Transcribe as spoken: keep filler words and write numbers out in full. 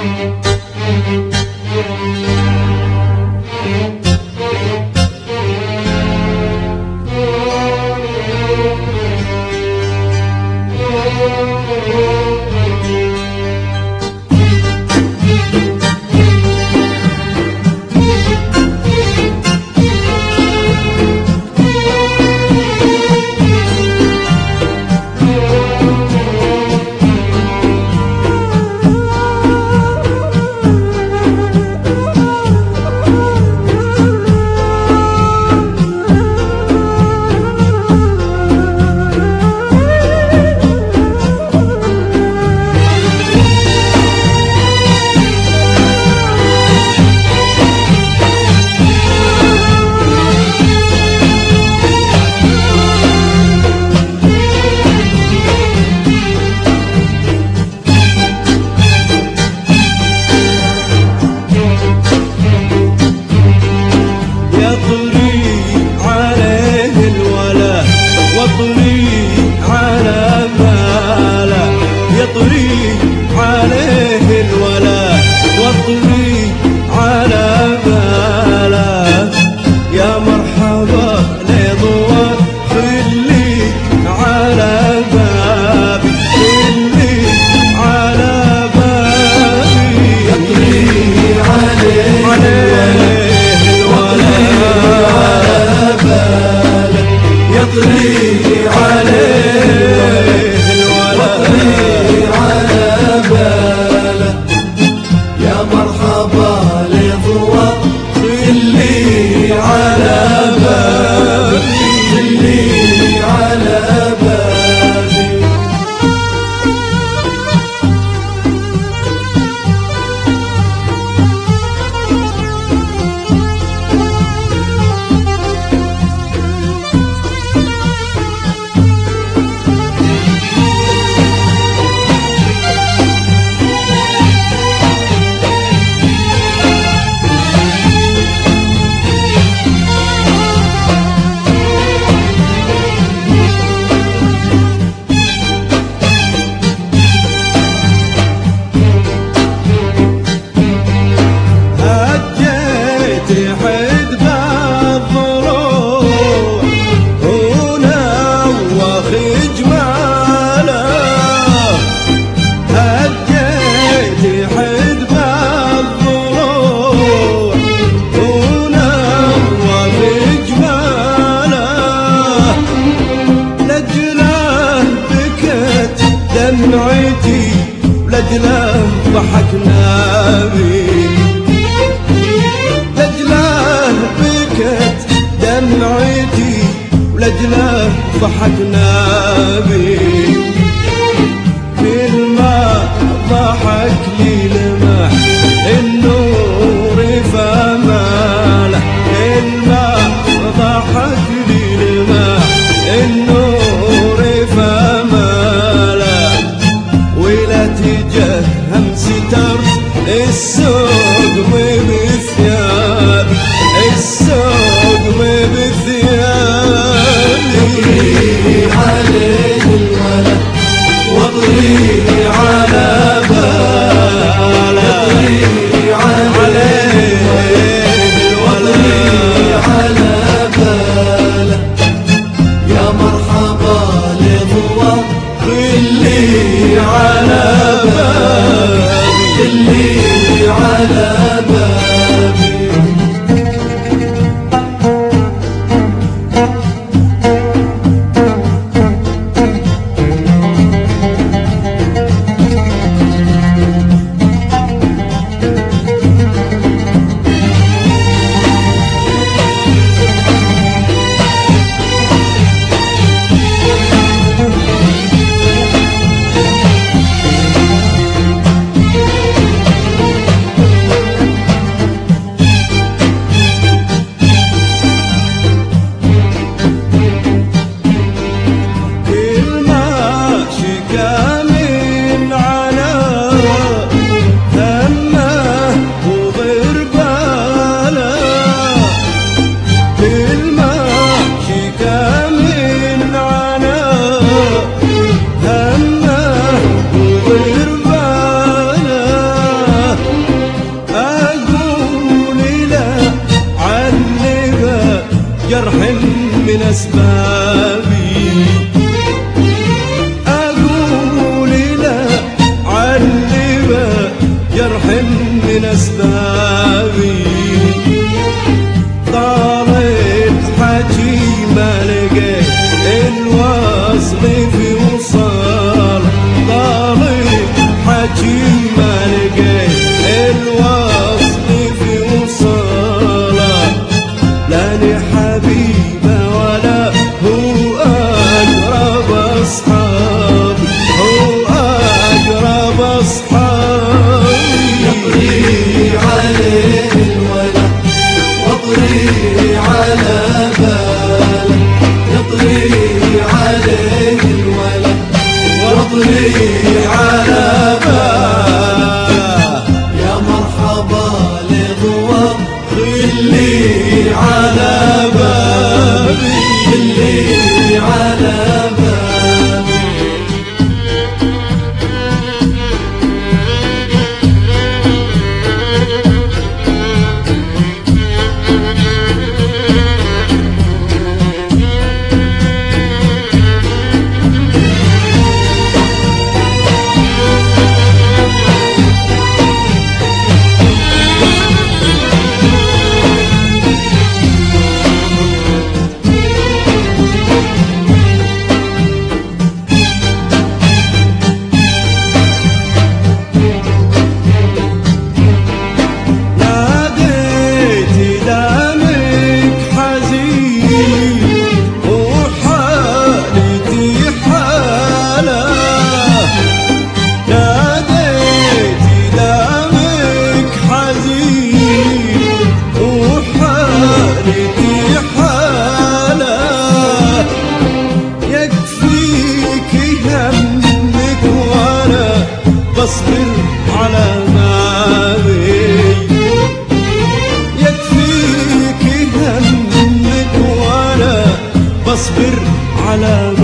دمعتي ولجله ضحكنا بيه، لجله بكت دمعتي ولجله ضحكنا بيه. كل ما ضحك لي لمح النور فماله، كل ما ضحك لي لمح النور فماله، ولا تجهم ستر السوق بثياب، السوق بثياب. واطري عليه الولد واطري على باله، واطري عليه واطري على باله، يا مرحبا لضوى اللي على بالي، اللي أسبابي، أقول لا علمه جرح من أسبابي، طارت حكي ما لقيت الوصل في وصال، طارت حكي ما لقيت الوصل في وصاله، لاني حبيبه ولا هو أقرب أصحابي، هو أقرب أصحابي. يطري عليه الولد واطري على باله، يطري عليه الولد واطري على باله، يا مرحبا لضوى اللي على بابي، اللي على بابي. بصبر على مالي، يكفيك همك وانا بصبر على